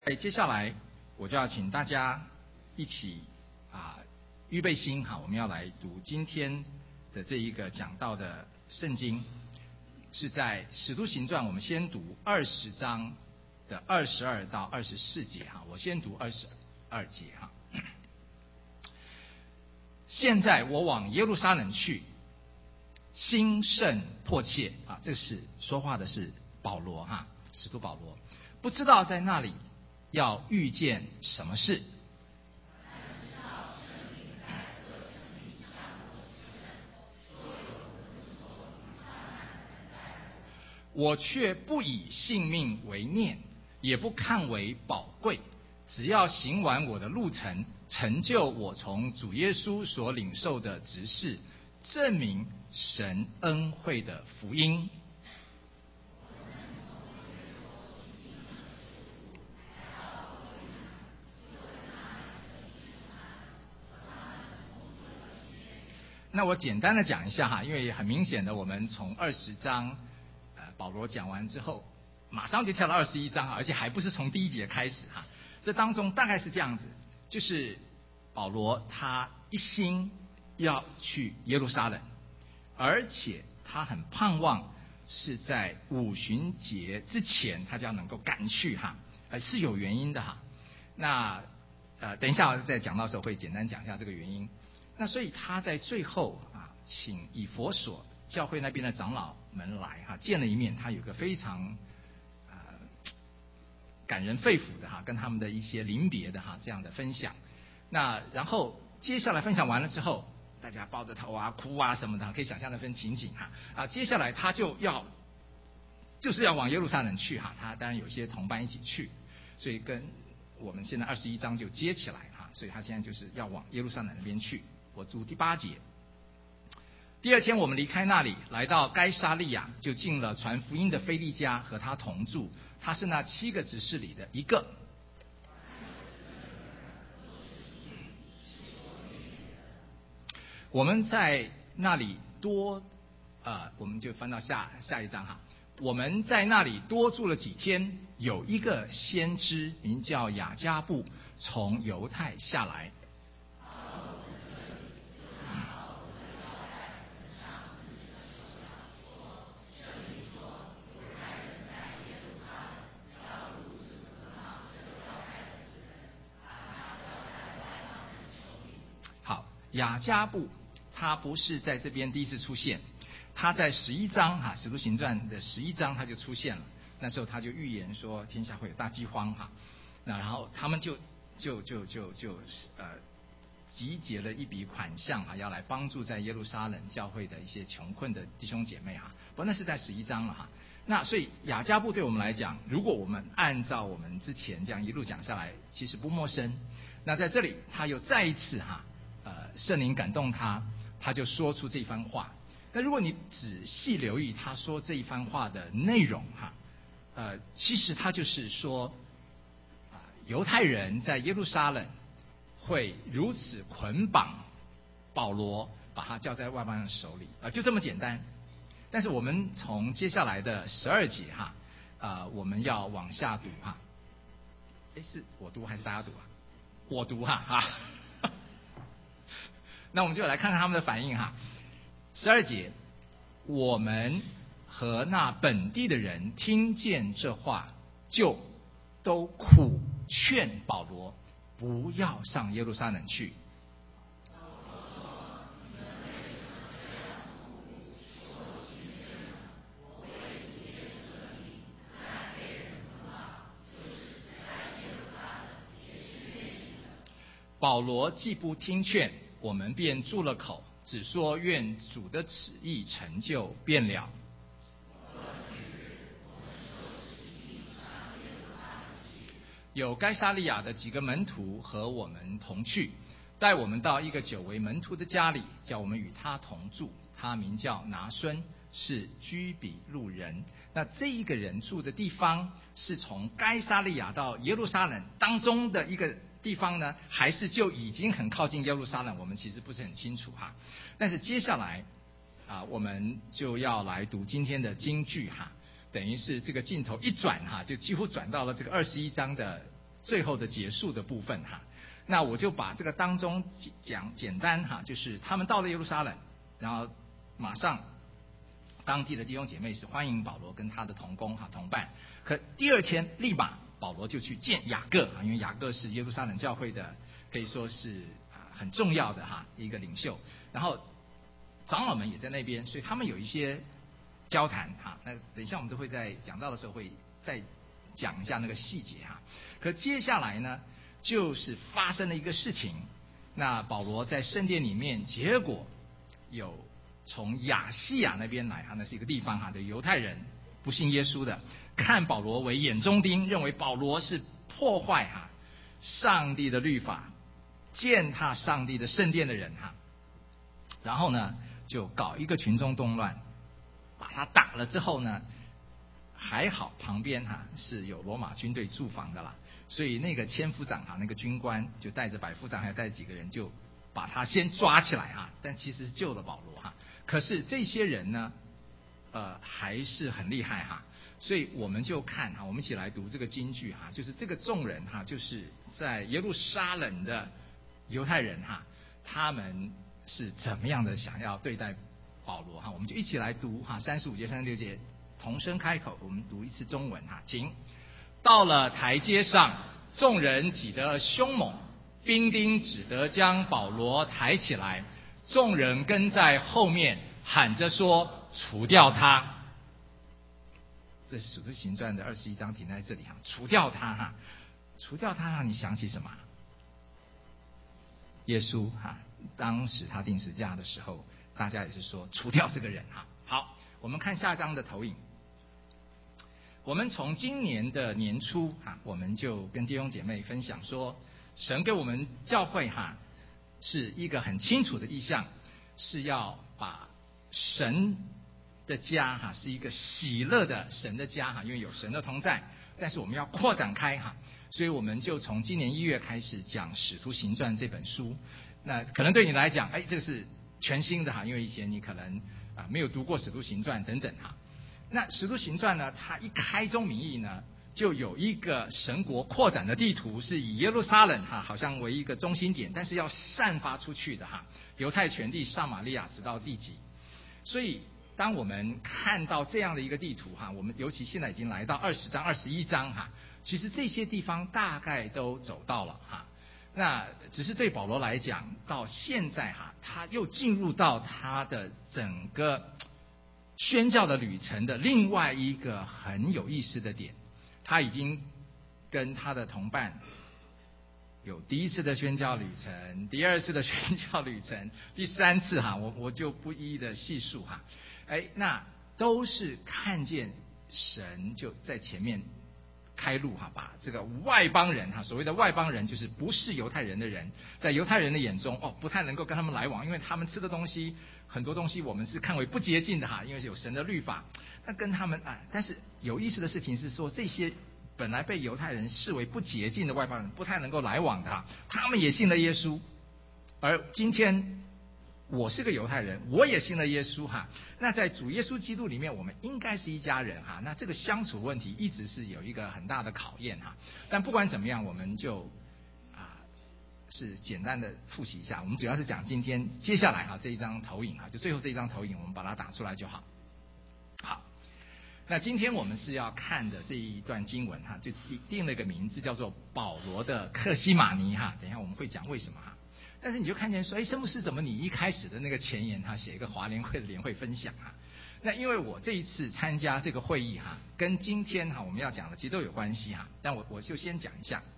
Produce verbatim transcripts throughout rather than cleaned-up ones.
哎，接下来我就要请大家一起啊预备心哈，我们要来读今天的这一个讲到的圣经，是在《使徒行传》，我们先读二十章的二十二到二十四节哈，我先读二十二节哈。现在我往耶路撒冷去，心甚迫切啊，这是说话的是保罗哈，使徒保罗，不知道在那里要遇见什么事？我却不以性命为念，也不看为宝贵，只要行完我的路程，成就我从主耶稣所领受的职事，证明神恩惠的福音。那我简单的讲一下哈，因为很明显的，我们从二十章，呃，保罗讲完之后，马上就跳到二十一章哈，而且还不是从第一节开始哈。这当中大概是这样子，就是保罗他一心要去耶路撒冷，而且他很盼望是在五旬节之前，他就要能够赶去哈，呃，是有原因的哈。那呃，等一下我在讲到的时候会简单讲一下这个原因。那所以他在最后啊，请以弗所教会那边的长老们来哈，见了一面，他有个非常呃感人肺腑的哈，跟他们的一些临别的哈这样的分享。那然后接下来分享完了之后，大家抱着头啊哭啊什么的，可以想象那份情景哈啊。接下来他就要就是要往耶路撒冷去哈，他当然有些同伴一起去，所以跟我们现在二十一章就接起来哈，所以他现在就是要往耶路撒冷那边去。我读第八节。第二天我们离开那里，来到该撒利亚，就进了传福音的腓利家，和他同住。他是那七个执事里的一个。我们在那里多呃，我们就翻到下下一章哈。我们在那里多住了几天，有一个先知名叫雅加布，从犹太下来。雅加布他不是在这边第一次出现，他在十一章哈，《使徒行传》的十一章他就出现了。那时候他就预言说天下会有大饥荒哈，那然后他们就就就就就呃集结了一笔款项啊，要来帮助在耶路撒冷教会的一些穷困的弟兄姐妹哈。不过那是在十一章了哈。那所以雅加布对我们来讲，如果我们按照我们之前这样一路讲下来，其实不陌生。那在这里他又再一次哈。呃，圣灵感动他，他就说出这番话。那如果你仔细留意他说这一番话的内容哈，呃，其实他就是说，啊、呃，犹太人在耶路撒冷会如此捆绑保罗，把他交在外邦人手里啊、呃，就这么简单。但是我们从接下来的十二节哈，啊、呃，我们要往下读哈。哎，是我读还是大家读啊？我读哈哈。那我们就来看看他们的反应哈。十二节，我们和那本地的人听见这话，就都苦劝保罗不要上耶路撒冷去。保罗既不听劝，我们便住了口，只说愿主的旨意成就便了。有该撒利亚的几个门徒和我们同去，带我们到一个久为门徒的家里，叫我们与他同住。他名叫拿孙，是居比路人。那这一个人住的地方是从该撒利亚到耶路撒冷当中的一个地方呢，还是就已经很靠近耶路撒冷？我们其实不是很清楚哈。但是接下来啊，我们就要来读今天的金句哈。等于是这个镜头一转哈，就几乎转到了这个二十一章的最后的结束的部分哈。那我就把这个当中讲简单哈，就是他们到了耶路撒冷，然后马上当地的弟兄姐妹是欢迎保罗跟他的同工哈同伴。可第二天立马保罗就去见雅各啊，因为雅各是耶路撒冷教会的可以说是啊很重要的哈一个领袖，然后长老们也在那边，所以他们有一些交谈哈。那等一下我们都会在讲到的时候会再讲一下那个细节哈。可接下来呢，就是发生了一个事情。那保罗在圣殿里面，结果有从亚细亚那边来哈，那是一个地方哈的犹太人，不信耶稣的，看保罗为眼中钉，认为保罗是破坏哈上帝的律法、践踏上帝的圣殿的人哈。然后呢，就搞一个群众动乱，把他打了之后呢，还好旁边哈是有罗马军队驻防的啦，所以那个千夫长哈那个军官就带着百夫长还带着几个人就把他先抓起来哈，但其实是救了保罗哈。可是这些人呢，呃还是很厉害哈，所以我们就看哈，我们一起来读这个金句哈，就是这个众人哈，就是在耶路撒冷的犹太人哈，他们是怎么样的想要对待保罗哈？我们就一起来读哈，三十五节、三十六节同声开口，我们读一次中文哈，请。到了台阶上，众人挤得凶猛，兵丁只得将保罗抬起来，众人跟在后面喊着说：“除掉他！”这是《使徒行传》的二十一章停在这里哈，除掉他哈，除掉他让你想起什么？耶稣哈，当时他钉十字架的时候，大家也是说除掉这个人哈。好，我们看下章的投影。我们从今年的年初哈，我们就跟弟兄姐妹分享说，神给我们教会哈是一个很清楚的意向，是要把神的家哈是一个喜乐的神的家哈，因为有神的同在，但是我们要扩展开哈。所以我们就从今年一月开始讲《使徒行传》这本书。那可能对你来讲，哎，这个是全新的哈，因为以前你可能啊没有读过《使徒行传》等等哈。那《使徒行传》呢，它一开宗明义呢，就有一个神国扩展的地图，是以耶路撒冷哈好像为一个中心点，但是要散发出去的哈，犹太全地、撒玛利亚直到地极。所以当我们看到这样的一个地图哈，我们尤其现在已经来到二十章、二十一章哈。其实这些地方大概都走到了哈，那只是对保罗来讲，到现在哈，他又进入到他的整个宣教的旅程的另外一个很有意思的点，他已经跟他的同伴有第一次的宣教旅程，第二次的宣教旅程，第三次哈，我我就不一一的细数哈，哎，那都是看见神就在前面开路哈，把这个外邦人哈，所谓的外邦人就是不是犹太人的人，在犹太人的眼中哦，不太能够跟他们来往，因为他们吃的东西很多东西我们是看为不洁净的哈，因为有神的律法。那跟他们啊，但是有意思的事情是说，这些本来被犹太人视为不洁净的外邦人，不太能够来往的哈，他们也信了耶稣。而今天我是个犹太人，我也信了耶稣哈。那在主耶稣基督里面，我们应该是一家人哈。那这个相处问题一直是有一个很大的考验哈。但不管怎么样，我们就啊是简单的复习一下。我们主要是讲今天接下来哈这一张投影哈，就最后这一张投影，我们把它打出来就好。好，那今天我们是要看的这一段经文哈，就定了一个名字叫做保罗的客西马尼哈。等一下我们会讲为什么哈。但是你就看见说，哎，申牧师怎么你一开始的那个前言他写一个华联会的联会分享啊？那因为我这一次参加这个会议哈，跟今天哈我们要讲的其实都有关系哈。但我我就先讲一下，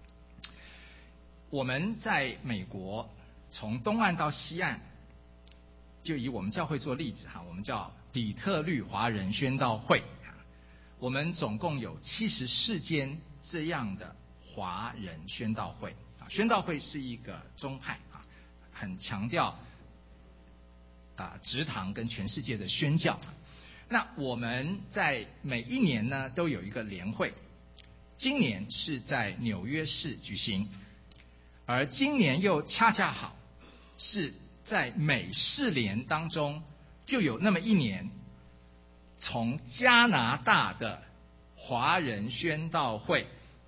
我们在美国从东岸到西岸，就以我们教会做例子哈，我们叫底特律华人宣道会啊，我们总共有七十四间这样的华人宣道会。宣道会是一个宗派啊，很强调啊植堂跟全世界的宣教。那我们在每一年呢都有一个联会，今年是在纽约市举行，而今年又恰恰好是在美式联当中就有那么一年，从加拿大的华人宣道会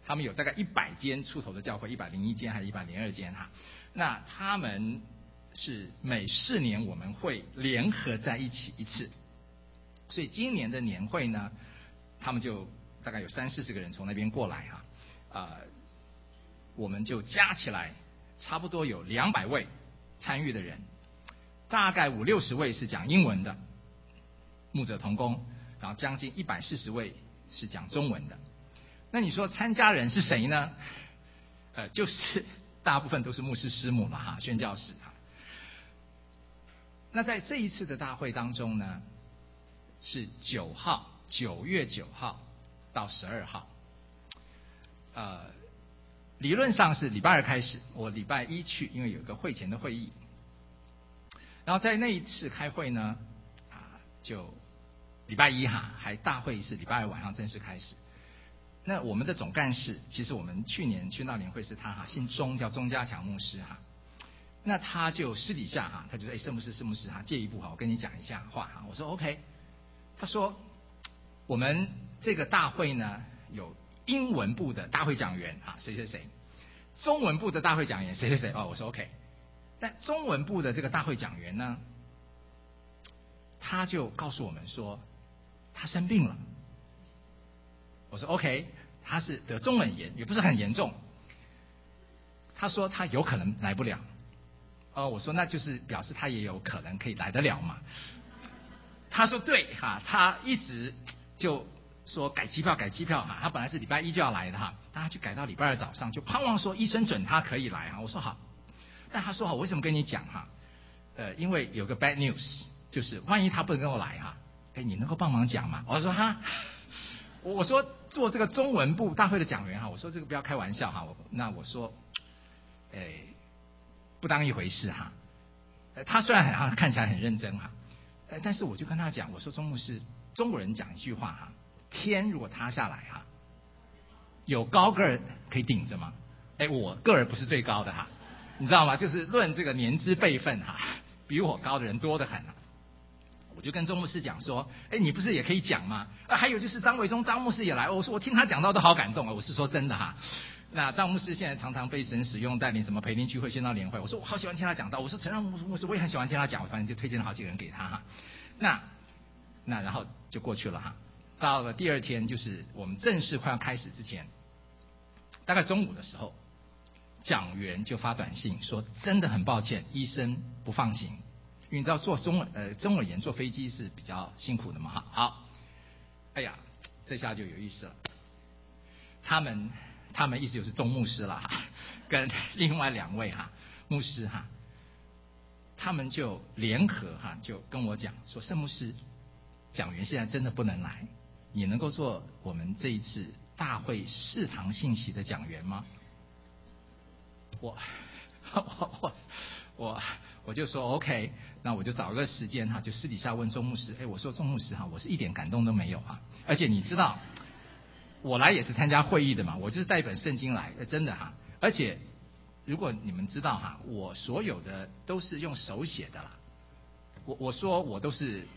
他们有大概一百间出头的教会，一百零一间还是一百零二间哈。那他们是每四年我们会联合在一起一次，所以今年的年会呢，他们就大概有三四十个人从那边过来哈，呃，我们就加起来差不多有两百位参与的人，大概五六十位是讲英文的牧者同工，然后将近一百四十位是讲中文的。那你说参加人是谁呢？呃，就是大部分都是牧师师母了哈，宣教士哈。那在这一次的大会当中呢，是九号，九月九号到十二号。呃，理论上是礼拜二开始，我礼拜一去，因为有一个会前的会议。然后在那一次开会呢，啊，就礼拜一哈，还大会是礼拜二晚上正式开始。那我们的总干事，其实我们去年宣道年会是他哈，姓钟，叫钟家强牧师哈。那他就私底下哈，他就说：“哎，圣牧师，圣牧师哈，借一步哈，我跟你讲一下话哈。”我说 ：“OK。”他说：“我们这个大会呢，有英文部的大会讲员啊，谁谁谁；中文部的大会讲员谁谁谁。”哦，我说 OK。但中文部的这个大会讲员呢，他就告诉我们说，他生病了。我说 OK， 他是得中耳炎，也不是很严重。他说他有可能来不了。哦，我说那就是表示他也有可能可以来得了嘛。他说对哈，他一直就说改机票改机票哈，他本来是礼拜一就要来的哈，但他去改到礼拜二早上，就盼望说医生准他可以来哈。我说好，但他说好，我为什么跟你讲哈？呃，因为有个 bad news， 就是万一他不能跟我来哈，哎，你能够帮忙讲吗？我说哈。我说做这个中文部大会的讲员哈，我说这个不要开玩笑哈，我那我说，哎，不当一回事哈。他虽然很看起来很认真哈，但是我就跟他讲，我说钟牧师，中国人讲一句话哈，天如果塌下来哈，有高个儿可以顶着吗？哎，我个儿不是最高的哈，你知道吗？就是论这个年资辈分哈，比我高的人多得很啊。我就跟钟牧师讲说，哎，你不是也可以讲吗？啊，还有就是张维忠张牧师也来，我说我听他讲到都好感动啊，我是说真的哈。那张牧师现在常常被神使用带领什么培灵聚会、宣道联会，我说我好喜欢听他讲到，我说陈让牧师我也很喜欢听他讲，我反正就推荐了好几个人给他哈。那那然后就过去了哈。到了第二天，就是我们正式快要开始之前，大概中午的时候，讲员就发短信说，真的很抱歉，医生不放行。因为你知道做中呃中耳炎坐飞机是比较辛苦的嘛哈。好，哎呀，这下就有意思了。他们他们意思就是钟牧师了哈，跟另外两位哈牧师哈，他们就联合哈，就跟我讲说，圣牧师，讲员现在真的不能来，你能够做我们这一次大会四堂信息的讲员吗？我我我我我就说 OK， 那我就找个时间哈，就私底下问钟牧师，哎，我说钟牧师哈，我是一点感动都没有哈，而且你知道，我来也是参加会议的嘛，我就是带一本圣经来，真的哈，而且如果你们知道哈，我所有的都是用手写的啦，我我说我都是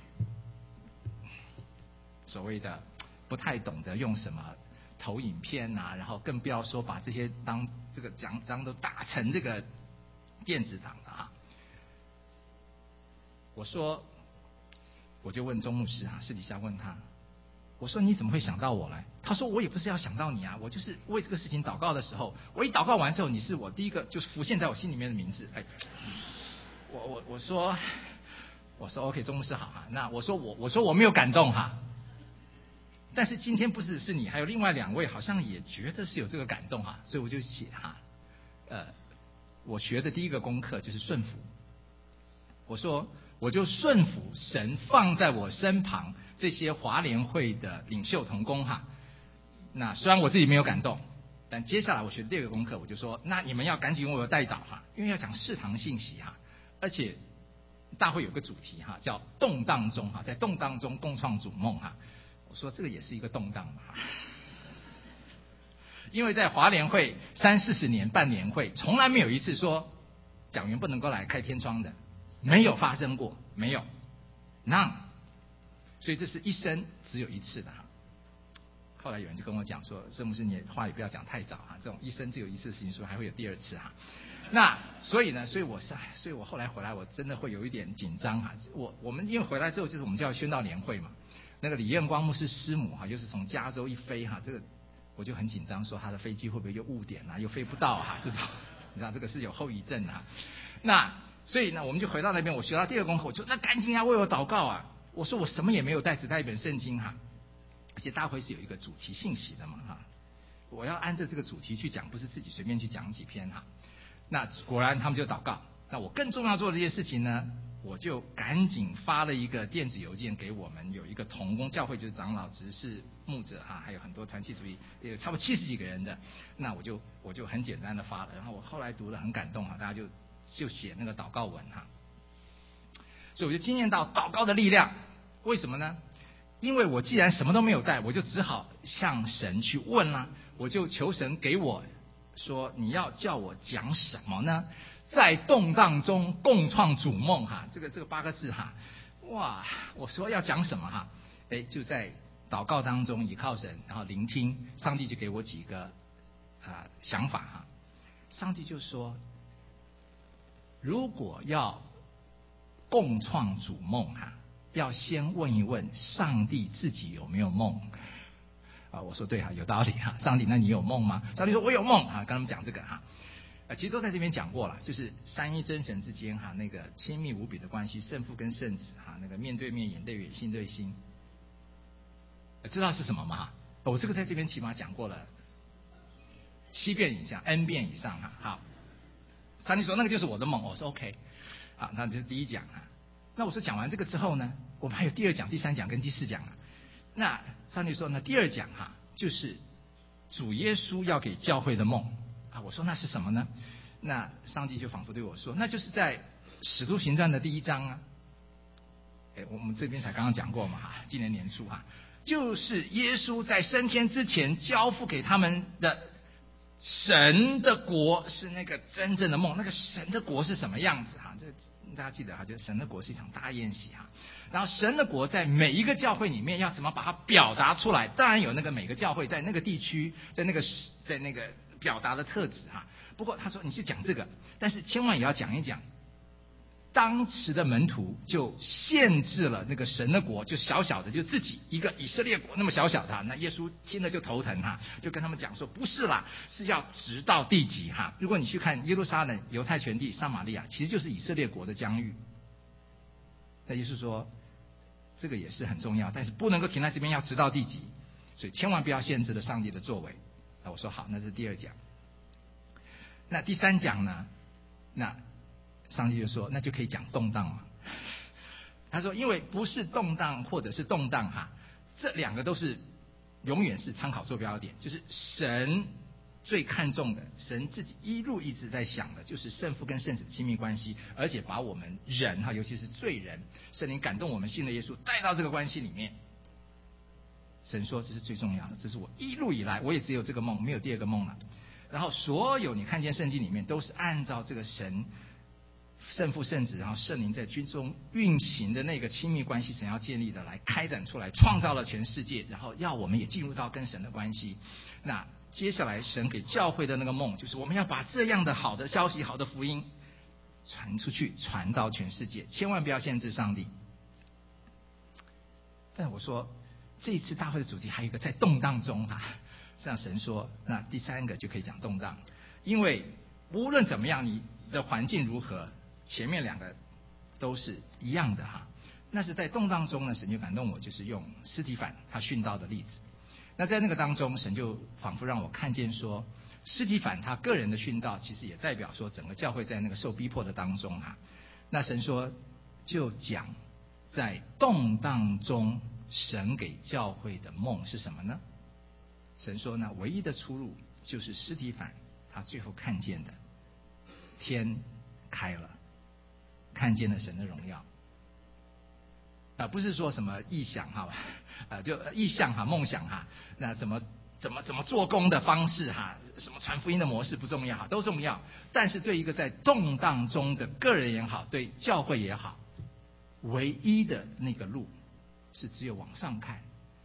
所谓的不太懂得用什么投影片啊，然后更不要说把这些当这个讲章都打成这个电子档的啊。我说，我就问钟牧师啊，私底下问他，我说你怎么会想到我来？他说我也不是要想到你啊，我就是为这个事情祷告的时候，我一祷告完之后，你是我第一个就是浮现在我心里面的名字。哎，我我我说我说 OK， 钟牧师好啊，那我说我我说我没有感动哈。但是今天不只是你，还有另外两位好像也觉得是有这个感动哈，所以我就写哈，呃，我学的第一个功课就是顺服。我说我就顺服神放在我身旁这些华联会的领袖同工哈。那虽然我自己没有感动，但接下来我学的第二个功课，我就说那你们要赶紧为我带导哈，因为要讲四堂信息哈，而且大会有个主题哈，叫动荡中哈，在动荡中共创主梦哈。我说这个也是一个动荡嘛，因为在华联会三四十年办年会，从来没有一次说讲员不能够来开天窗的，没有发生过，没有 ，none。所以这是一生只有一次的哈。 后来有人就跟我讲说，郑牧师你话也不要讲太早哈，这种一生只有一次的事情，说还会有第二次哈。那所以呢，所以我是，所以我后来回来，我真的会有一点紧张哈。我我们因为回来之后就是我们叫宣道年会嘛，那个李彦光牧师师母哈，又是从加州一飞哈，这个我就很紧张，说他的飞机会不会又误点啊，又飞不到哈，这种你知道这个是有后遗症啊。那所以呢，我们就回到那边，我学到第二功课，我就那赶紧要为我祷告啊。我说我什么也没有带，只带一本圣经哈，而且大会是有一个主题信息的嘛哈，我要按照这个主题去讲，不是自己随便去讲几篇哈。那果然他们就祷告。那我更重要做的一件事情呢，我就赶紧发了一个电子邮件给我们有一个同工教会，就是长老、执事、牧者哈，还有很多团契主义，有差不多七十几个人的。那我就我就很简单的发了，然后我后来读了很感动哈，大家就就写那个祷告文哈。所以我就经验到祷告的力量。为什么呢？因为我既然什么都没有带，我就只好向神去问啦、啊。我就求神给我说，你要叫我讲什么呢？在动荡中共创主梦哈，这个这个八个字哈，哇！我说要讲什么哈？哎，就在祷告当中倚靠神，然后聆听上帝，就给我几个啊、呃、想法哈。上帝就说，如果要共创主梦哈，要先问一问上帝自己有没有梦啊？我说对哈，有道理哈。上帝，那你有梦吗？上帝说我有梦啊，跟他们讲这个哈。啊，其实都在这边讲过了，就是三一真神之间哈，那个亲密无比的关系，圣父跟圣子哈，那个面对面、眼对眼、心对心，知道是什么吗？我这个在这边起码讲过了七遍以上 ，N 遍以上哈。好，上帝说那个就是我的梦，我说 OK， 好，那这是第一讲啊。那我说讲完这个之后呢，我们还有第二讲、第三讲跟第四讲啊。那上帝说呢，第二讲哈，就是主耶稣要给教会的梦啊。我说那是什么呢？那上帝就仿佛对我说，那就是在使徒行传的第一章啊。哎，我们这边才刚刚讲过嘛，今年年初啊，就是耶稣在升天之前交付给他们的神的国是那个真正的梦。那个神的国是什么样子哈？这大家记得哈，就是神的国是一场大宴席哈。然后神的国在每一个教会里面要怎么把它表达出来？当然有那个每个教会在那个地区，在那个在那个表达的特质哈。不过他说你去讲这个，但是千万也要讲一讲。当时的门徒就限制了那个神的国，就小小的，就自己一个以色列国那么小小的。那耶稣听了就头疼哈，就跟他们讲说，不是啦，是要直到地极哈。如果你去看耶路撒冷、犹太全地、撒玛利亚，其实就是以色列国的疆域。那耶稣说，这个也是很重要，但是不能够停在这边，要直到地极，所以千万不要限制了上帝的作为。那我说好，那是第二讲。那第三讲呢？那上帝就说，那就可以讲动荡嘛。他说，因为不是动荡或者是动荡哈，这两个都是永远是参考坐标点，就是神最看重的，神自己一路一直在想的，就是圣父跟圣子的亲密关系，而且把我们人哈，尤其是罪人，圣灵感动我们信了耶稣，带到这个关系里面。神说这是最重要的，这是我一路以来我也只有这个梦，没有第二个梦了。然后所有你看见圣经里面都是按照这个神。圣父、圣子，然后圣灵在军中运行的那个亲密关系，神要建立的来开展出来，创造了全世界，然后要我们也进入到跟神的关系。那接下来神给教会的那个梦，就是我们要把这样的好的消息、好的福音传出去，传到全世界，千万不要限制上帝。但我说这一次大会的主题还有一个在动荡中啊，像神说，那第三个就可以讲动荡，因为无论怎么样，你的环境如何。前面两个都是一样的哈，那是在动荡中呢，神就感动我，就是用司提反他殉道的例子。那在那个当中，神就仿佛让我看见说，司提反他个人的殉道，其实也代表说整个教会在那个受逼迫的当中哈。那神说，就讲在动荡中，神给教会的梦是什么呢？神说呢，唯一的出路就是司提反他最后看见的天开了。看见了神的荣耀啊，不是说什么异想哈，啊就异象哈，梦想哈，那怎么怎么怎么做工的方式哈，什么传福音的模式不重要哈，都重要。但是对一个在动荡中的个人也好，对教会也好，唯一的那个路是只有往上看，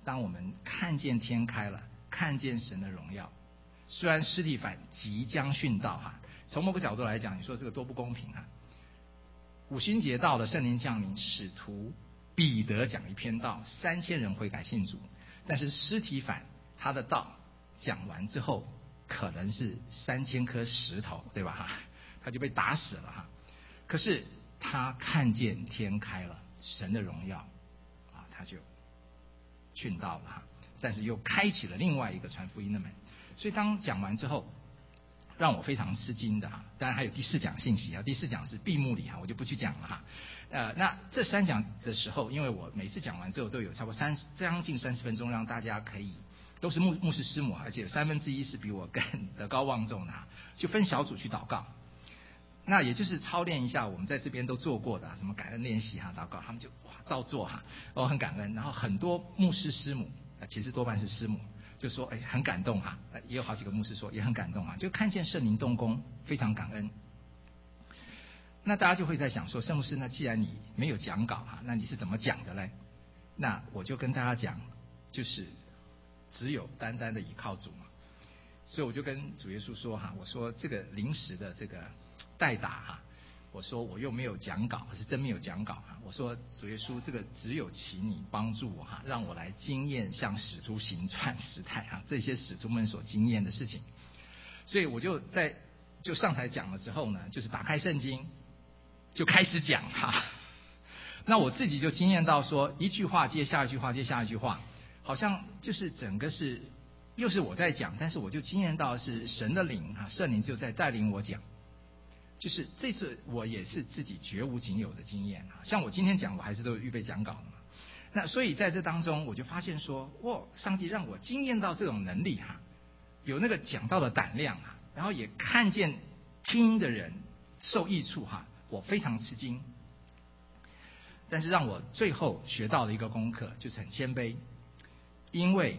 当我们看见天开了，看见神的荣耀，虽然司提反即将殉道哈，从某个角度来讲，你说这个多不公平啊！五旬节到了，圣灵降临，使徒彼得讲一篇道，三千人悔改信主，但是司提反他的道讲完之后，可能是三千颗石头，对吧？哈，他就被打死了哈。可是他看见天开了，神的荣耀啊，他就殉道了哈。但是又开启了另外一个传福音的门。所以当讲完之后，让我非常吃惊的哈。当然还有第四讲信息啊，第四讲是闭幕礼哈，我就不去讲了哈。呃，那这三讲的时候，因为我每次讲完之后都有差不多三将近三十分钟，让大家可以都是牧牧师师母，而且有三分之一是比我更德高望重的，就分小组去祷告。那也就是操练一下我们在这边都做过的什么感恩练习哈，祷告，他们就哇照做哈，我很感恩。然后很多牧师师母，其实多半是师母，就说哎很感动哈，也有好几个牧师说也很感动啊，就看见圣灵动工，非常感恩。那大家就会在想说，圣牧师，那既然你没有讲稿哈，那你是怎么讲的嘞？那我就跟大家讲，就是只有单单的倚靠主嘛。所以我就跟主耶稣说哈，我说这个临时的这个代打哈，我说我又没有讲稿，是真没有讲稿哈。我说主耶稣，这个只有请你帮助我哈，让我来经验像使徒行传时代哈这些使徒们所经验的事情。所以我就在就上台讲了之后呢，就是打开圣经就开始讲哈。那我自己就经验到说，一句话接下一句话接下一句话，好像就是整个是又是我在讲，但是我就经验到是神的灵哈，圣灵就在带领我讲。就是这次我也是自己绝无仅有的经验啊，像我今天讲，我还是都有预备讲稿的嘛。那所以在这当中，我就发现说，哇，上帝让我经验到这种能力哈，有那个讲道的胆量啊，然后也看见听的人受益处哈，我非常吃惊。但是让我最后学到了一个功课，就是很谦卑，因为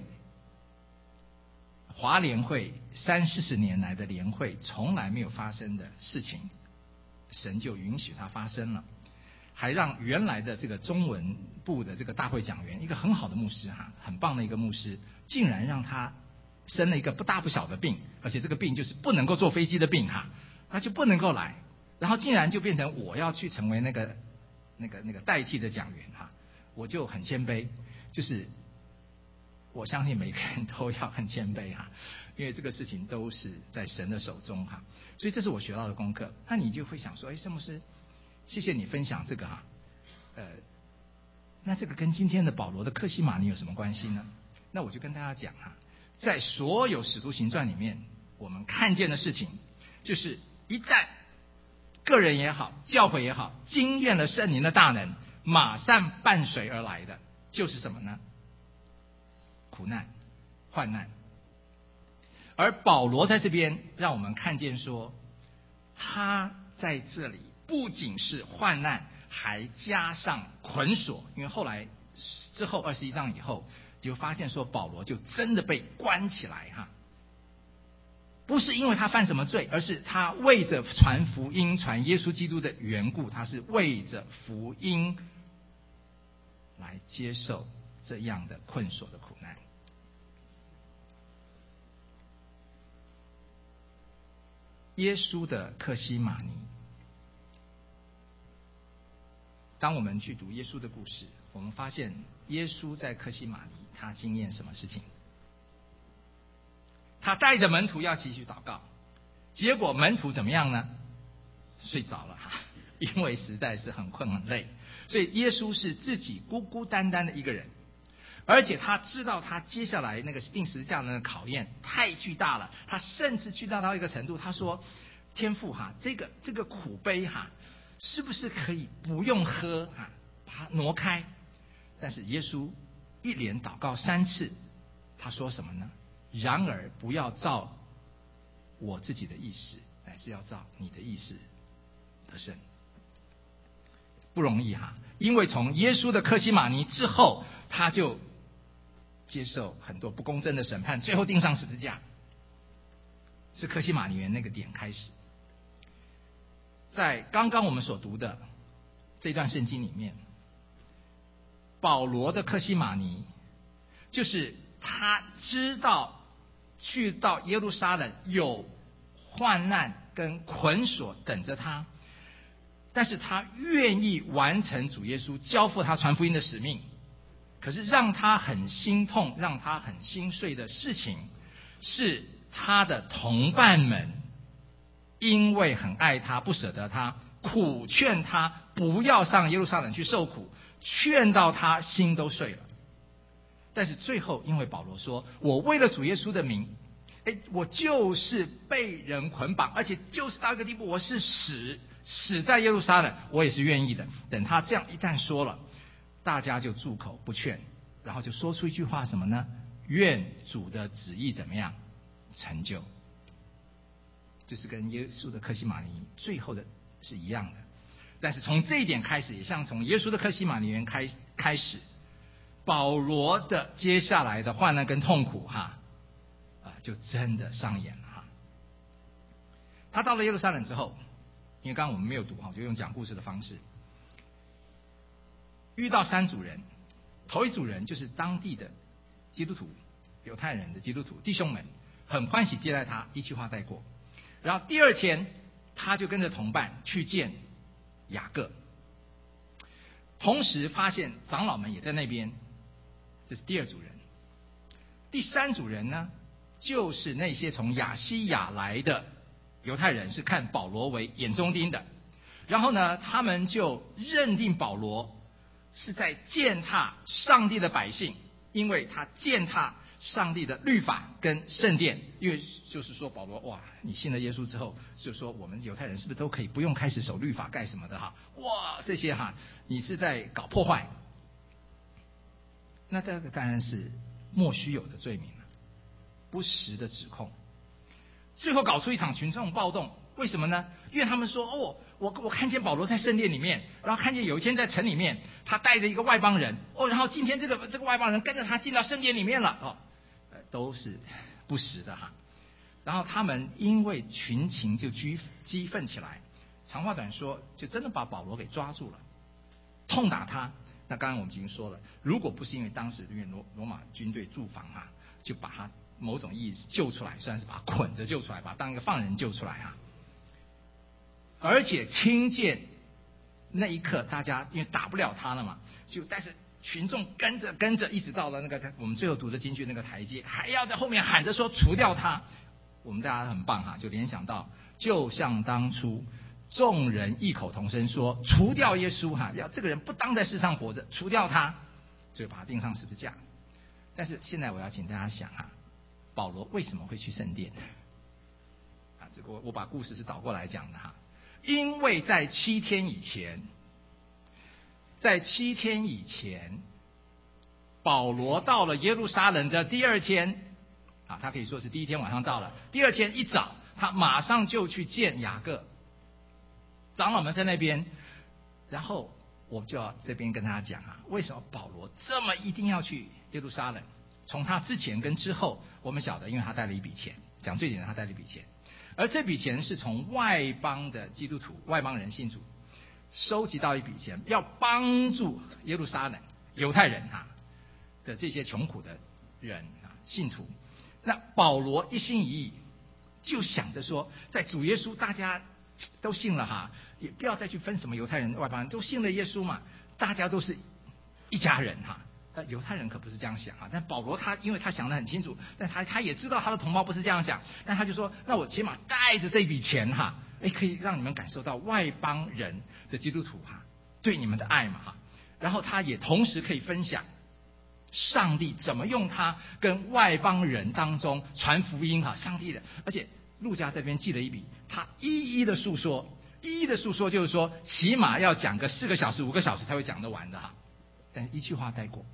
华联会三四十年来的联会从来没有发生的事情，神就允许它发生了，还让原来的这个中文部的这个大会讲员，一个很好的牧师哈，很棒的一个牧师，竟然让他生了一个不大不小的病，而且这个病就是不能够坐飞机的病哈，他就不能够来，然后竟然就变成我要去成为那个那个那个代替的讲员哈，我就很谦卑，就是我相信每个人都要很谦卑哈，因为这个事情都是在神的手中哈，所以这是我学到的功课。那你就会想说，哎，圣牧师，谢谢你分享这个哈，呃，那这个跟今天的保罗的客西马尼有什么关系呢？那我就跟大家讲哈，在所有使徒行传里面，我们看见的事情，就是一旦个人也好，教会也好，经验了圣灵的大能，马上伴随而来的就是什么呢？苦难、患难。而保罗在这边让我们看见说，他在这里不仅是患难，还加上捆锁。因为后来之后二十一章以后，就发现说保罗就真的被关起来哈，不是因为他犯什么罪，而是他为着传福音、传耶稣基督的缘故，他是为着福音来接受这样的困锁的苦难。耶稣的客西马尼，当我们去读耶稣的故事，我们发现耶稣在客西马尼他经验什么事情？他带着门徒要继续祷告，结果门徒怎么样呢？睡着了哈，因为实在是很困很累，所以耶稣是自己孤孤单单的一个人，而且他知道他接下来那个定十字架的考验太巨大了，他甚至巨大到一个程度，他说：“天父哈，这个这个苦杯哈，是不是可以不用喝哈，把它挪开？”但是耶稣一连祷告三次，他说什么呢？然而不要照我自己的意思，乃是要照你的意思得胜。不容易哈，因为从耶稣的客西马尼之后，他就接受很多不公正的审判，最后钉上十字架，是客西马尼园那个点开始。在刚刚我们所读的这段圣经里面，保罗的客西马尼就是他知道去到耶路撒冷有患难跟捆锁等着他，但是他愿意完成主耶稣交付他传福音的使命。可是让他很心痛，让他很心碎的事情，是他的同伴们因为很爱他，不舍得他，苦劝他不要上耶路撒冷去受苦，劝到他心都碎了。但是最后因为保罗说，我为了主耶稣的名，哎，我就是被人捆绑，而且就是到一个地步，我是死死在耶路撒冷，我也是愿意的。等他这样一旦说了，大家就住口不劝，然后就说出一句话什么呢？愿主的旨意怎么样成就？就是跟耶稣的客西马尼最后的是一样的。但是从这一点开始，也像从耶稣的客西马尼园开开始，保罗的接下来的患难跟痛苦哈啊，就真的上演了哈。他到了耶路撒冷之后，因为刚刚我们没有读哈，就用讲故事的方式，遇到三组人。头一组人就是当地的基督徒，犹太人的基督徒弟兄们，很欢喜接待他，一句话带过。然后第二天，他就跟着同伴去见雅各，同时发现长老们也在那边，这是第二组人。第三组人呢，就是那些从亚西亚来的犹太人，是看保罗为眼中钉的。然后呢，他们就认定保罗是在践踏上帝的百姓，因为他践踏上帝的律法跟圣殿。因为就是说保罗，哇，你信了耶稣之后，就说我们犹太人是不是都可以不用开始守律法盖什么的哈？哇，这些哈，你是在搞破坏。那这个当然是莫须有的罪名了，不实的指控，最后搞出一场群众暴动。为什么呢？因为他们说，哦，我我看见保罗在圣殿里面，然后看见有一天在城里面，他带着一个外邦人，哦，然后今天这个这个外邦人跟着他进到圣殿里面了，哦，呃、都是不实的哈。然后他们因为群情就激激愤起来，长话短说，就真的把保罗给抓住了，痛打他。那刚刚我们已经说了，如果不是因为当时因为罗罗马军队驻防啊，就把他某种意义救出来，虽然是把他捆着救出来，把他当一个犯人救出来啊。而且听见那一刻，大家因为打不了他了嘛，就但是群众跟着跟着，一直到了那个我们最后读的进去那个台阶，还要在后面喊着说除掉他。我们大家很棒哈，就联想到，就像当初众人异口同声说除掉耶稣哈，要这个人不当在世上活着，除掉他，就把他钉上十字架。但是现在我要请大家想哈，保罗为什么会去圣殿？啊，这个我我把故事是倒过来讲的哈。因为在七天以前，在七天以前，保罗到了耶路撒冷的第二天，啊，他可以说是第一天晚上到了，第二天一早，他马上就去见雅各，长老们在那边，然后我就要这边跟大家讲啊，为什么保罗这么一定要去耶路撒冷？从他之前跟之后，我们晓得，因为他带了一笔钱，讲最简单，他带了一笔钱。而这笔钱是从外邦的基督徒、外邦人信主收集到一笔钱，要帮助耶路撒冷犹太人啊的这些穷苦的人啊信徒。那保罗一心一意就想着说，在主耶稣大家都信了哈，也不要再去分什么犹太人、外邦人，都信了耶稣嘛，大家都是一家人哈。但犹太人可不是这样想啊！但保罗他因为他想得很清楚，但他他也知道他的同胞不是这样想，但他就说：那我起码带着这笔钱哈，哎，可以让你们感受到外邦人的基督徒哈对你们的爱嘛哈。然后他也同时可以分享上帝怎么用他跟外邦人当中传福音哈，上帝的。而且路加这边记了一笔，他一一的述说，一一的述说就是说，起码要讲个四个小时、五个小时才会讲得完的哈。但一句话带过。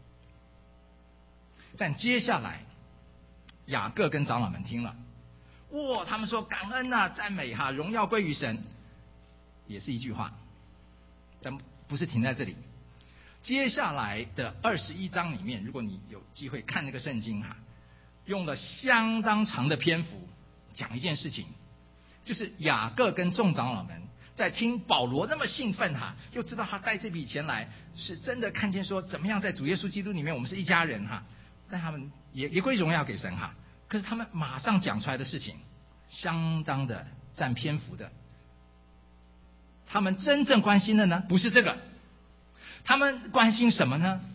但接下来，雅各跟长老们听了，哇，他们说感恩啊，赞美哈，荣耀归于神，也是一句话，但不是停在这里。接下来的二十一章里面，如果你有机会看那个圣经哈，用了相当长的篇幅讲一件事情，就是雅各跟众长老们在听保罗那么兴奋哈，又知道他带这笔钱来，是真的看见说怎么样在主耶稣基督里面我们是一家人哈。 但他们也也归荣耀给神哈。可是他们马上讲出来的事情，相当的占篇幅的。他们真正关心的呢，不是这个，他们关心什么呢？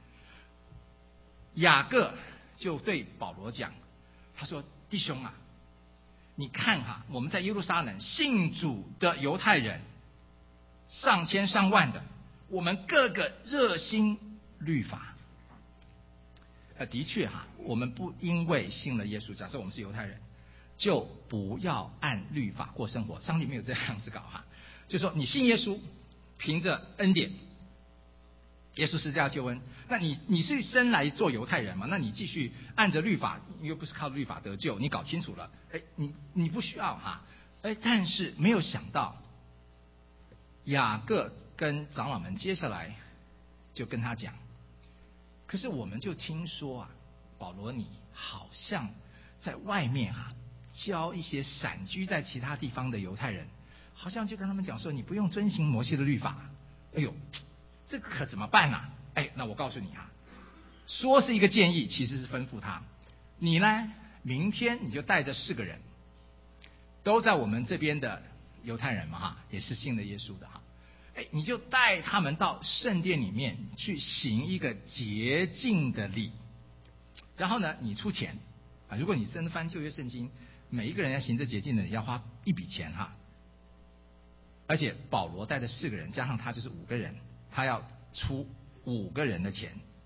雅各就对保罗讲，他说：“弟兄啊，你看哈，我们在耶路撒冷信主的犹太人上千上万的，我们个个热心律法。呃，的确哈，我们不因为信了耶稣，假设我们是犹太人，就不要按律法过生活。上帝没有这样子搞哈，就说你信耶稣，凭着恩典，耶稣是这样救恩。那你你是生来做犹太人嘛？那你继续按着律法，又不是靠律法得救，你搞清楚了，哎，你你不需要哈。哎，但是没有想到，雅各跟长老们接下来就跟他讲。可是我们就听说啊，保罗你好像在外面啊教一些散居在其他地方的犹太人，好像就跟他们讲说，你不用遵行摩西的律法。哎呦，这可怎么办呢、啊？哎，那我告诉你啊，说是一个建议，其实是吩咐他，你呢，明天你就带着四个人，都在我们这边的犹太人嘛哈，也是信了耶稣的哈。哎，你就带他们到圣殿里面去行一个洁净的礼，然后呢，你出钱啊。如果你真的翻旧约圣经，每一个人要行这洁净的礼要花一笔钱哈。而且保罗带着四个人，加上他就是五个人，他要出五个人的钱。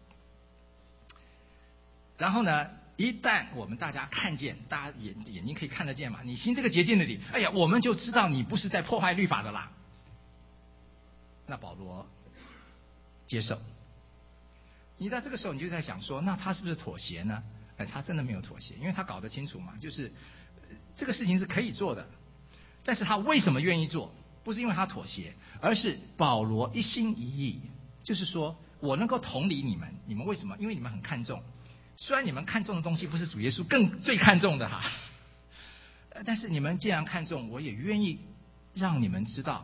然后呢，一旦我们大家看见，大家眼眼睛可以看得见嘛，你行这个洁净的礼，哎呀，我们就知道你不是在破坏律法的啦。那保罗接受。你在这个时候你就在想说，那他是不是妥协呢？哎，他真的没有妥协，因为他搞得清楚嘛，就是这个事情是可以做的，但是他为什么愿意做？不是因为他妥协，而是保罗一心一意，就是说我能够同理你们，你们为什么？因为你们很看重，虽然你们看重的东西不是主耶稣更最看重的哈，但是你们既然看重，我也愿意让你们知道。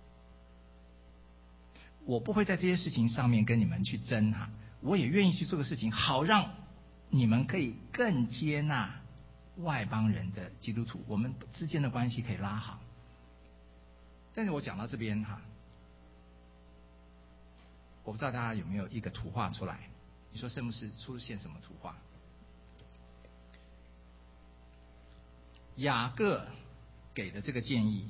我不会在这些事情上面跟你们去争哈，我也愿意去做个事情，好让你们可以更接纳外邦人的基督徒，我们之间的关系可以拉好。但是我讲到这边哈，我不知道大家有没有一个图画出来？你说圣牧师出现什么图画？雅各给的这个建议，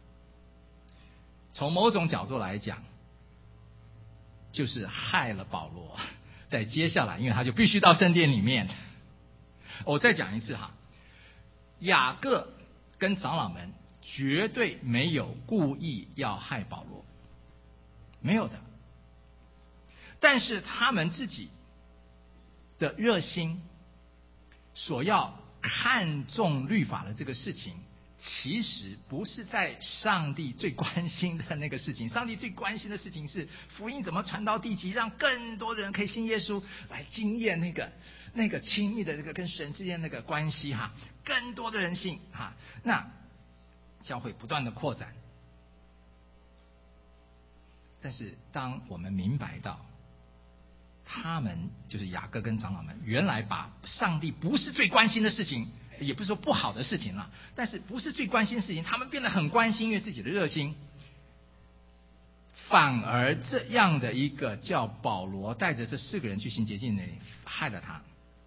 从某种角度来讲，就是害了保罗。在接下来，因为他就必须到圣殿里面。我再讲一次哈，雅各跟长老们绝对没有故意要害保罗，没有的。但是他们自己的热心，所要看重律法的这个事情，其实不是在上帝最关心的那个事情。上帝最关心的事情是福音怎么传到地极，让更多的人可以信耶稣，来经验那个那个亲密的这个跟神之间那个关系哈，更多的人信哈，那教会不断的扩展。但是当我们明白到，他们就是雅各跟长老们，原来把上帝不是最关心的事情，也不是说不好的事情了，但是不是最关心的事情，他们变得很关心，因为自己的热心，反而这样的一个叫保罗带着这四个人去行洁净的，害了他。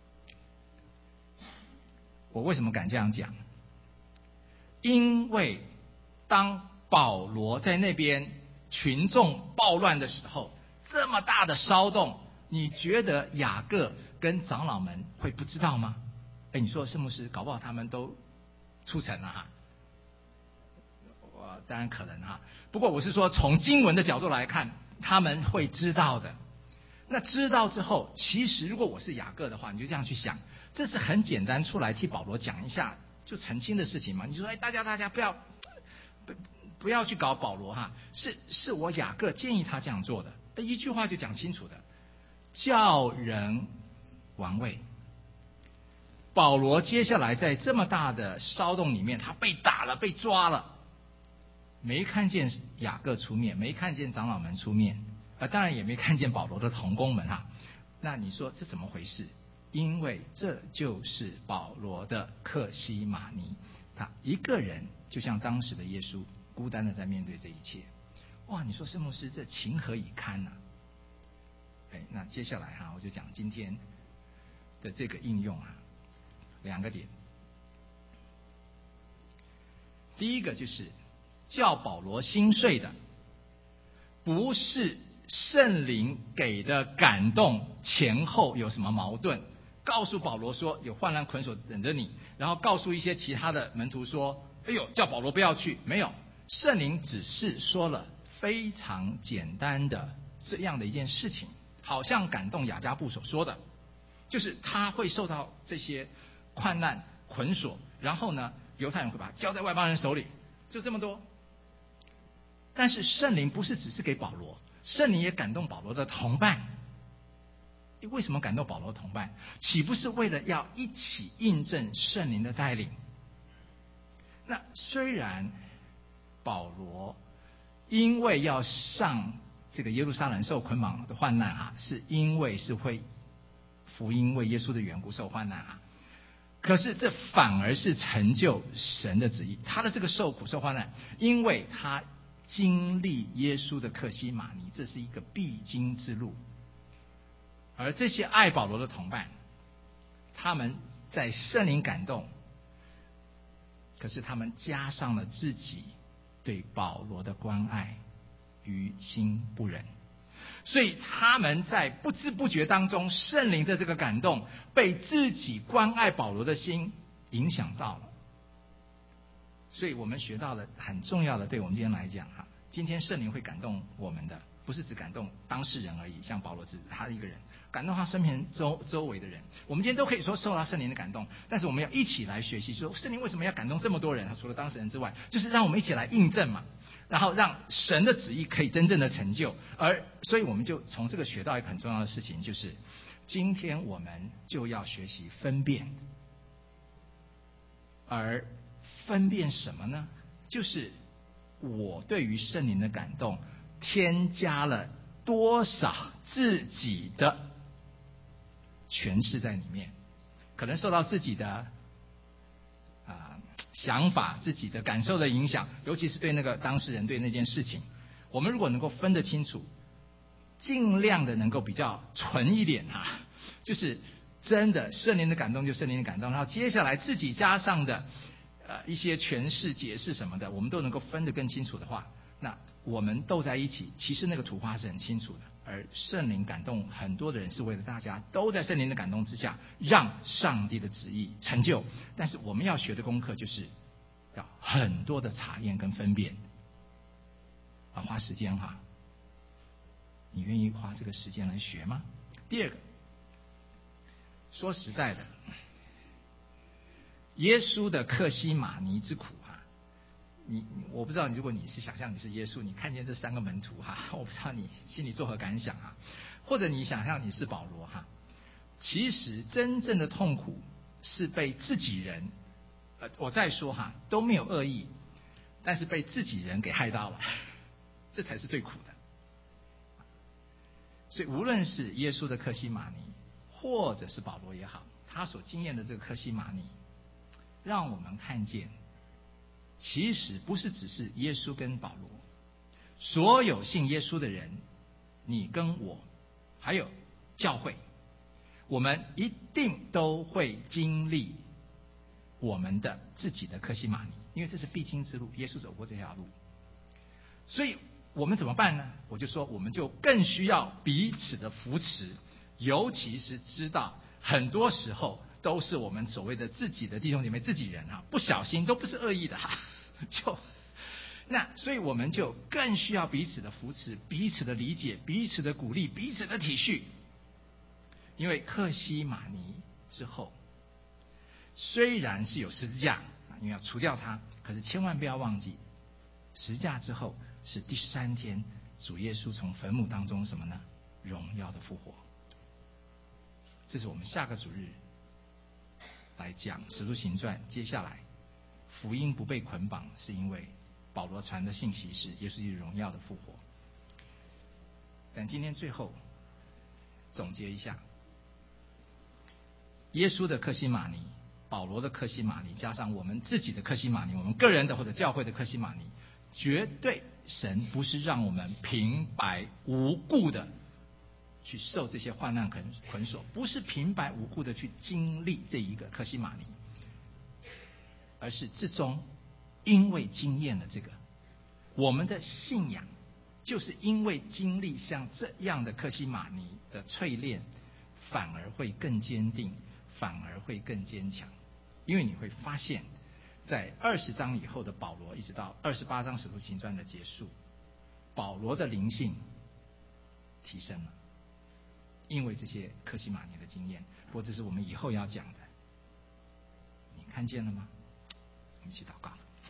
我为什么敢这样讲？因为当保罗在那边群众暴乱的时候，这么大的骚动，你觉得雅各跟长老们会不知道吗？哎，你说圣牧师，搞不好他们都出城了哈。我当然可能哈，不过我是说从经文的角度来看，他们会知道的。那知道之后，其实如果我是雅各的话，你就这样去想，这是很简单出来替保罗讲一下就澄清的事情嘛。你说哎，大家大家不要不不要去搞保罗哈，是是我雅各建议他这样做的，一句话就讲清楚的，叫人玩味。保罗接下来在这么大的骚动里面，他被打了，被抓了，没看见雅各出面，没看见长老们出面，啊，当然也没看见保罗的同工们哈。那你说这怎么回事？ 因为这就是保罗的客西马尼，他一个人就像当时的耶稣，孤单的在面对这一切。哇，你说圣牧师，这情何以堪呢、啊？哎，那接下来哈、啊，我就讲今天的这个应用啊，两个点。第一个就是叫保罗心碎的，不是圣灵给的感动前后有什么矛盾，告诉保罗说有患难捆锁等着你，然后告诉一些其他的门徒说，哎呦，叫保罗不要去。没有，圣灵只是说了非常简单的这样的一件事情，好像感动雅各布所说的，就是他会受到这些患难捆锁，然后呢，犹太人会把他交在外邦人手里，就这么多。但是圣灵不是只是给保罗，圣灵也感动保罗的同伴。为什么感动保罗的同伴？岂不是为了要一起印证圣灵的带领？那虽然保罗因为要上这个耶路撒冷受捆绑的患难啊，是因为是会福音为耶稣的缘故受患难啊，可是这反而是成就神的旨意。他的这个受苦受患难，因为他经历耶稣的客西马尼，这是一个必经之路。而这些爱保罗的同伴，他们在圣灵感动，可是他们加上了自己对保罗的关爱，于心不忍，所以他们在不知不觉当中，圣灵的这个感动被自己关爱保罗的心影响到了。所以我们学到了很重要的，对我们今天来讲哈，今天圣灵会感动我们的，不是只感动当事人而已，像保罗只他一个人，感动他身边周周围的人。我们今天都可以说受到圣灵的感动，但是我们要一起来学习，说圣灵为什么要感动这么多人？他除了当事人之外，就是让我们一起来印证嘛，然后让神的旨意可以真正的成就。而所以我们就从这个学到一个很重要的事情，就是今天我们就要学习分辨。而分辨什么呢？就是我对于圣灵的感动添加了多少自己的诠释在里面，可能受到自己的啊、呃、想法、自己的感受的影响，尤其是对那个当事人对那件事情，我们如果能够分得清楚，尽量的能够比较纯一点啊，就是真的圣灵的感动就圣灵的感动，然后接下来自己加上的呃一些诠释、解释什么的，我们都能够分得更清楚的话，那我们斗在一起，其实那个图画是很清楚的。而圣灵感动很多的人，是为了大家都在圣灵的感动之下，让上帝的旨意成就。但是我们要学的功课，就是要很多的查验跟分辨，啊，花时间哈。你愿意花这个时间来学吗？第二个，说实在的，耶稣的客西马尼之苦啊，你我不知道你，如果你是想象你是耶稣，你看见这三个门徒哈，我不知道你心里作何感想啊？或者你想象你是保罗哈，其实真正的痛苦是被自己人，呃，我再说哈，都没有恶意，但是被自己人给害到了，这才是最苦的。所以无论是耶稣的客西马尼，或者是保罗也好，他所经验的这个客西马尼，让我们看见，其实不是只是耶稣跟保罗，所有信耶稣的人，你跟我，还有教会，我们一定都会经历我们的自己的客西马尼，因为这是必经之路，耶稣走过这条路。所以我们怎么办呢？我就说，我们就更需要彼此的扶持，尤其是知道很多时候都是我们所谓的自己的弟兄姐妹、自己人啊，不小心，都不是恶意的哈，就那，所以我们就更需要彼此的扶持、彼此的理解、彼此的鼓励、彼此的体恤。因为客西马尼之后，虽然是有十字架，因为要除掉它，可是千万不要忘记，十字架之后是第三天，主耶稣从坟墓当中什么呢？荣耀的复活。这是我们下个主日来讲《使徒行传》，接下来福音不被捆绑，是因为保罗传的信息是耶稣基督荣耀的复活。但今天最后总结一下， 耶稣的客西马尼，保罗的客西马尼，加上我们自己的客西马尼，我们个人的或者教会的客西马尼，绝对神不是让我们平白无故的去受这些患难捆捆锁，不是平白无故的去经历这一个客西马尼，而是至终因为经验了这个，我们的信仰就是因为经历像这样的客西马尼的淬炼，反而会更坚定，反而会更坚强。因为你会发现在二十章以后的保罗，一直到二十八章使徒行传的结束，保罗的灵性提升了，因为这些客西马尼的经验。不过这是我们以后要讲的，你看见了吗？我们一起祷告。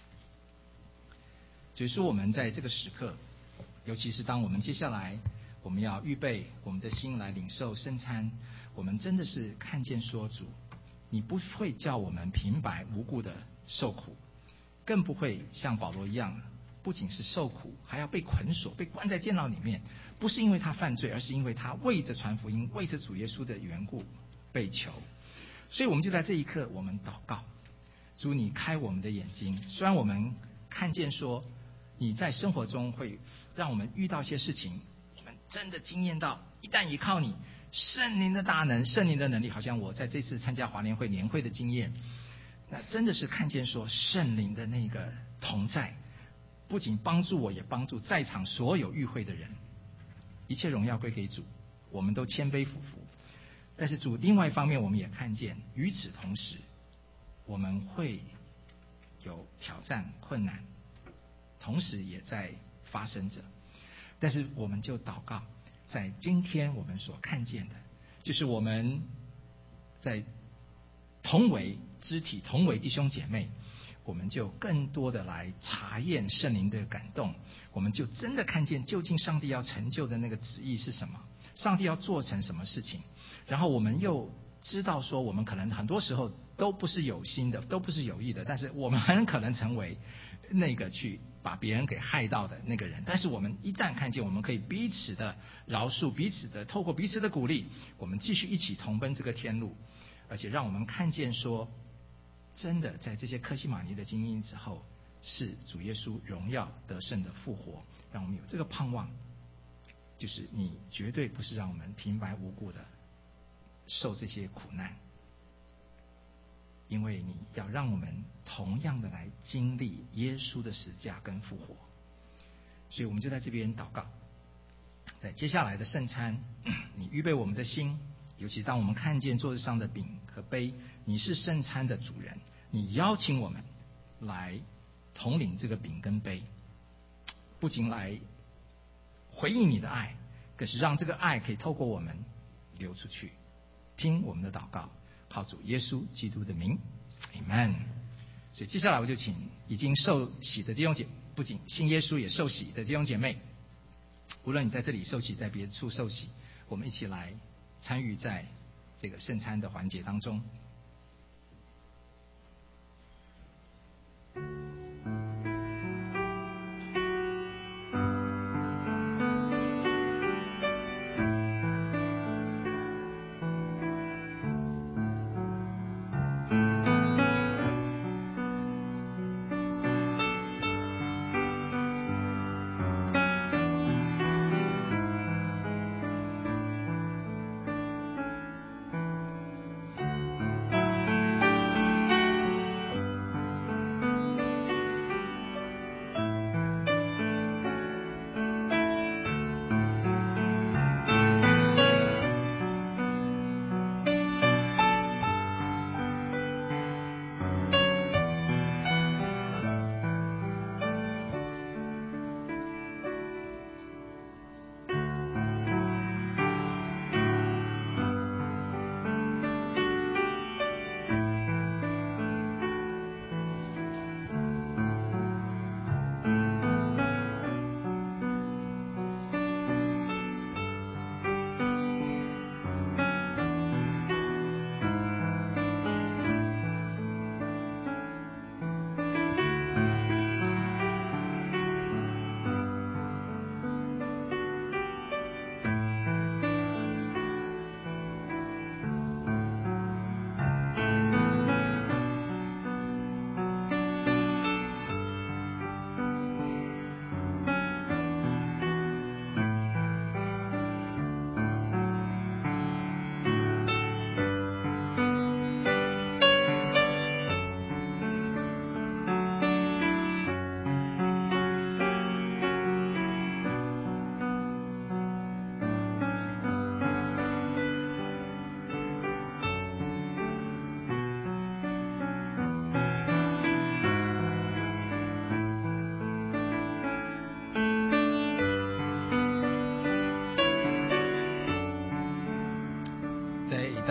所以说我们在这个时刻，尤其是当我们接下来我们要预备我们的心来领受圣餐，我们真的是看见说，主你不会叫我们平白无故的受苦，更不会像保罗一样，不仅是受苦，还要被捆锁，被关在监牢里面，不是因为他犯罪，而是因为他为着传福音，为着主耶稣的缘故被囚。所以我们就在这一刻，我们祷告，主你开我们的眼睛。虽然我们看见说你在生活中会让我们遇到一些事情，我们真的经验到，一旦依靠你圣灵的大能，圣灵的能力，好像我在这次参加华联会年会的经验，那真的是看见说圣灵的那个同在，不仅帮助我，也帮助在场所有与会的人。一切荣耀归给主，我们都谦卑俯伏。但是主另外一方面，我们也看见，与此同时我们会有挑战困难，同时也在发生着。但是我们就祷告，在今天我们所看见的，就是我们在同为肢体，同为弟兄姐妹，我们就更多的来查验圣灵的感动，我们就真的看见究竟上帝要成就的那个旨意是什么，上帝要做成什么事情。然后我们又知道说，我们可能很多时候都不是有心的，都不是有意的，但是我们很可能成为那个去把别人给害到的那个人。但是我们一旦看见，我们可以彼此的饶恕，彼此的透过彼此的鼓励，我们继续一起同奔这个天路。而且让我们看见说，真的在这些客西马尼的经验之后，是主耶稣荣耀得胜的复活，让我们有这个盼望，就是你绝对不是让我们平白无故的受这些苦难，因为你要让我们同样的来经历耶稣的十架跟复活。所以我们就在这边祷告，在接下来的圣餐，你预备我们的心，尤其当我们看见桌子上的饼和杯，你是圣餐的主人，你邀请我们来统领这个饼跟杯，不仅来回应你的爱，更是让这个爱可以透过我们流出去。听我们的祷告，靠主耶稣基督的名 Amen。 所以接下来我就请已经受洗的弟兄姐妹，不仅信耶稣也受洗的弟兄姐妹，无论你在这里受洗，在别处受洗，我们一起来参与在这个圣餐的环节当中。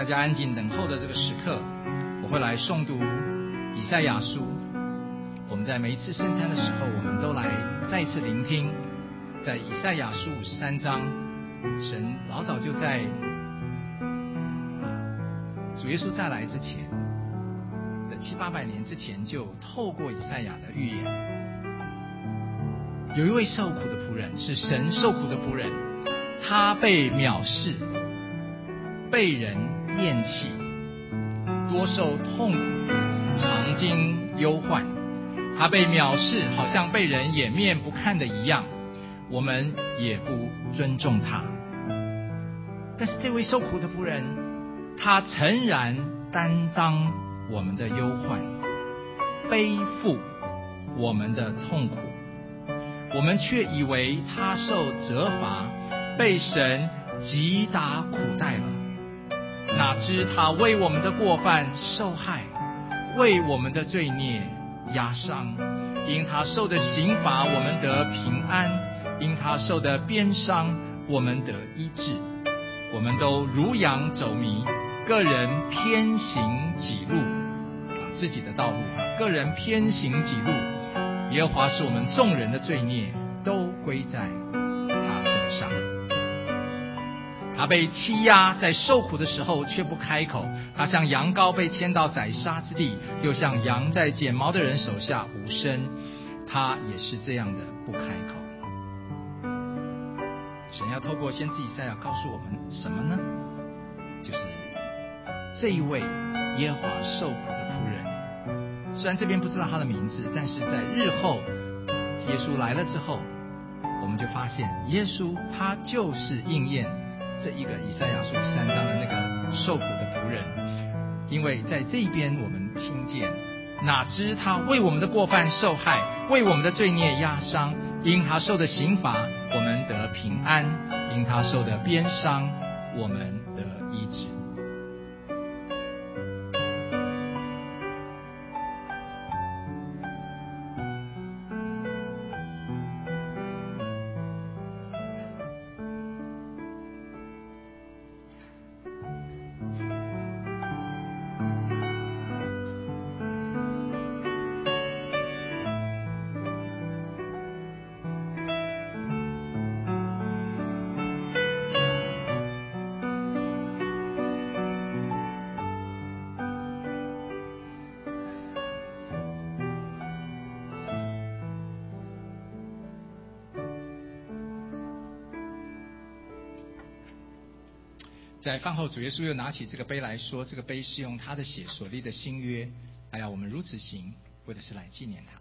大家安静等候的这个时刻，我会来诵读以赛亚书。我们在每一次圣餐的时候，我们都来再一次聆听，在以赛亚书五十三章，神老早就在主耶稣再来之前的七八百年之前，就透过以赛亚的预言，有一位受苦的仆人，是神受苦的仆人，他被藐视，被人厌弃，多受痛苦，常经忧患。他被藐视，好像被人掩面不看的一样，我们也不尊重他。但是这位受苦的仆人，他诚然担当我们的忧患，背负我们的痛苦，我们却以为他受责罚，被神击打苦待了。哪知他为我们的过犯受害，为我们的罪孽压伤。因他受的刑罚，我们得平安；因他受的鞭伤，我们得医治。我们都如羊走迷，个人偏行己路，自己的道路，个人偏行己路。耶和华使我们众人的罪孽都归在他身上。他被欺压，在受苦的时候却不开口。他像羊羔被牵到宰杀之地，又像羊在剪毛的人手下无声。他也是这样的不开口。神要透过先知以赛亚告诉我们什么呢？就是这一位耶和华受苦的仆人，虽然这边不知道他的名字，但是在日后耶稣来了之后，我们就发现耶稣他就是应验这一个以赛亚书三章的那个受苦的仆人。因为在这边我们听见，哪知他为我们的过犯受害，为我们的罪孽压伤。因他受的刑罚，我们得平安；因他受的鞭伤，我们得医治。在饭后，主耶稣又拿起这个杯来说，这个杯是用他的血所立的新约。哎呀，我们如此行，为的是来纪念他。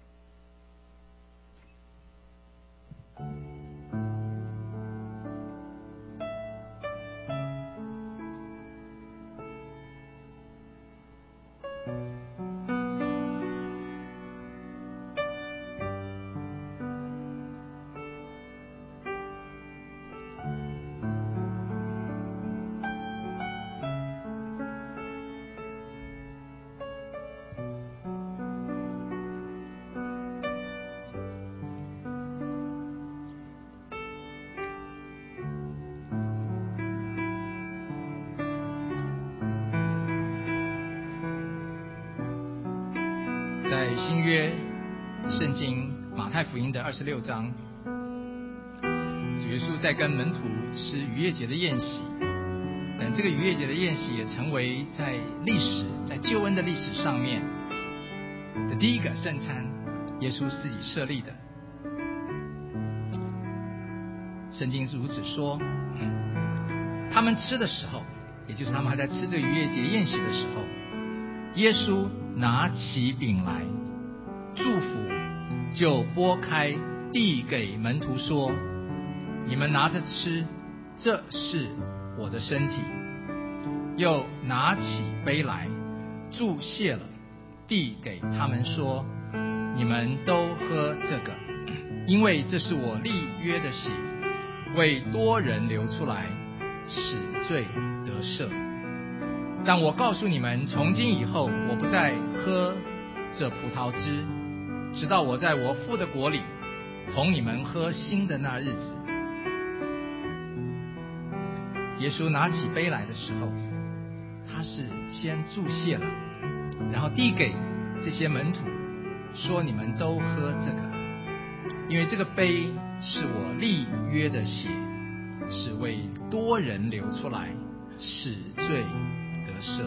在新约圣经马太福音的二十六章，主耶稣在跟门徒吃逾越节的宴席。但这个逾越节的宴席也成为在历史在救恩的历史上面的第一个圣餐，耶稣自己设立的。圣经如此说，他们吃的时候，也就是他们还在吃这个逾越节宴席的时候，耶稣拿起饼来祝福，就拨开递给门徒说，你们拿着吃，这是我的身体。又拿起杯来祝谢了，递给他们说，你们都喝这个，因为这是我立约的血，为多人流出来，使罪得赦。但我告诉你们，从今以后，我不再喝这葡萄汁，直到我在我父的国里同你们喝新的那日子。耶稣拿起杯来的时候， 他是先注谢了，然后递给这些门徒，说你们都喝这个，因为这个杯是我立约的血，是为多人流出来，使罪得赦。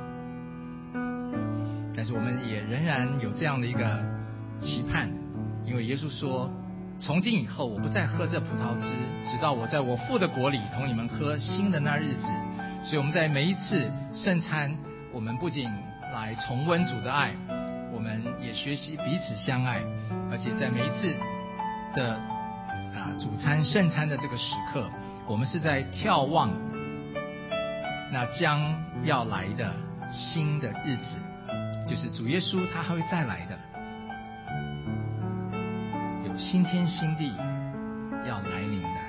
但是我们也仍然有这样的一个期盼，因为耶稣说，从今以后我不再喝这葡萄汁，直到我在我父的国里同你们喝新的那日子。所以我们在每一次圣餐，我们不仅来重温主的爱，我们也学习彼此相爱，而且在每一次的啊主餐圣餐的这个时刻，我们是在眺望那将要来的新的日子，就是主耶稣他还会再来的，有新天新地要来临的。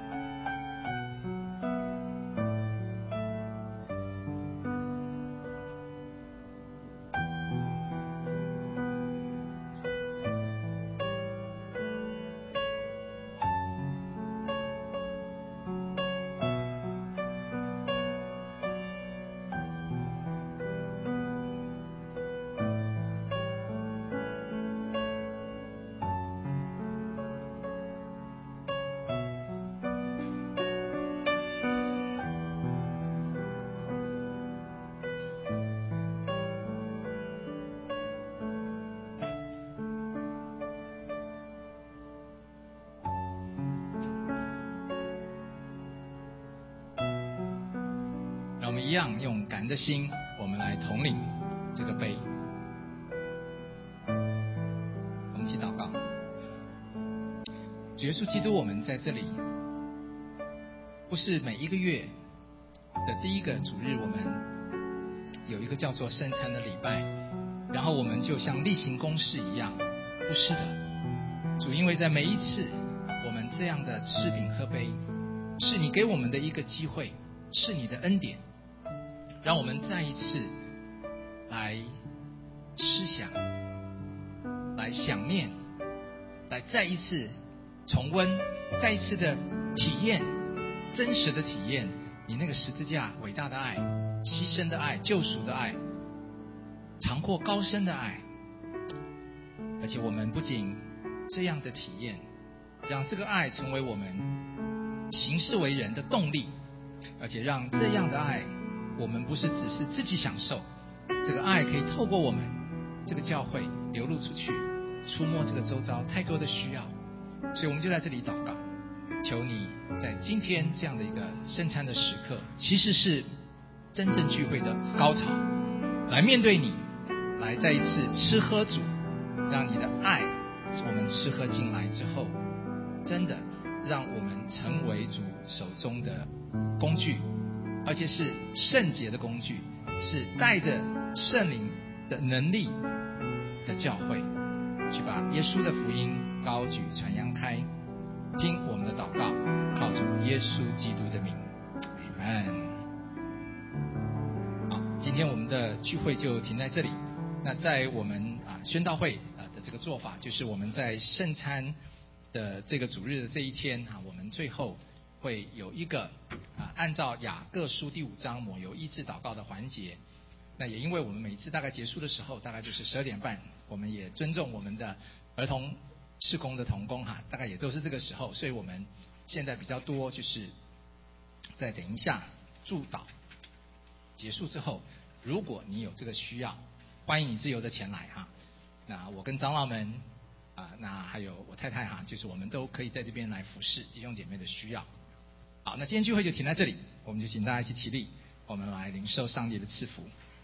让我们一样用感恩的心，我们来统领这个杯。我们一起祷告。主耶稣基督，我们在这里不是每一个月的第一个主日，我们有一个叫做圣餐的礼拜，然后我们就像例行公事一样，不是的。主，因为在每一次我们这样的吃饼喝杯，是你给我们的一个机会，是你的恩典，让我们再一次来思想，来想念，来再一次重温，再一次的体验，真实的体验你那个十字架伟大的爱，牺牲的爱，救赎的爱，长阔高深的爱。而且我们不仅这样的体验，让这个爱成为我们行事为人的动力，而且让这样的爱，我们不是只是自己享受，这个爱可以透过我们这个教会流露出去，触摸这个周遭太多的需要。所以我们就在这里祷告，求你在今天这样的一个圣餐的时刻，其实是真正聚会的高潮，来面对你，来再一次吃喝主，让你的爱我们吃喝进来之后，真的让我们成为主手中的工具，而且是圣洁的工具，是带着圣灵的能力的教会，去把耶稣的福音高举传扬开。听我们的祷告，靠主耶稣基督的名，阿们。好，今天我们的聚会就停在这里。那在我们啊宣道会啊的这个做法，就是我们在圣餐的这个主日的这一天啊，我们最后会有一个啊按照雅各书第五章抹油医治祷告的环节。那也因为我们每次大概结束的时候大概就是十二点半，我们也尊重我们的儿童事工的同工哈，大概也都是这个时候，所以我们现在比较多就是在等一下祝祷结束之后，如果你有这个需要，欢迎你自由的前来哈。那我跟长老们啊，那还有我太太哈，就是我们都可以在这边来服侍弟兄姐妹的需要。好，那今天聚会就停在这里，我们就请大家一起起立，我们来领受上帝的赐福。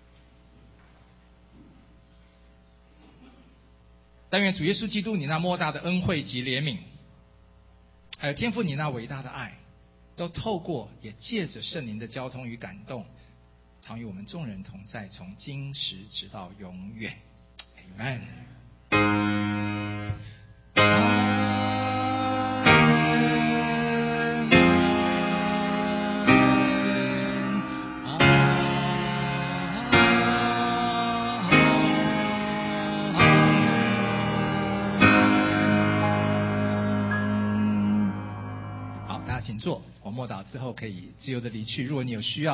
但愿主耶稣基督你那莫大的恩惠及怜悯，还有天父你那伟大的爱，都透过也借着圣灵的交通与感动，常与我们众人同在，从今时直到永远。Amen。好，大家请坐，我默祷之后可以自由的离去。如果你有需要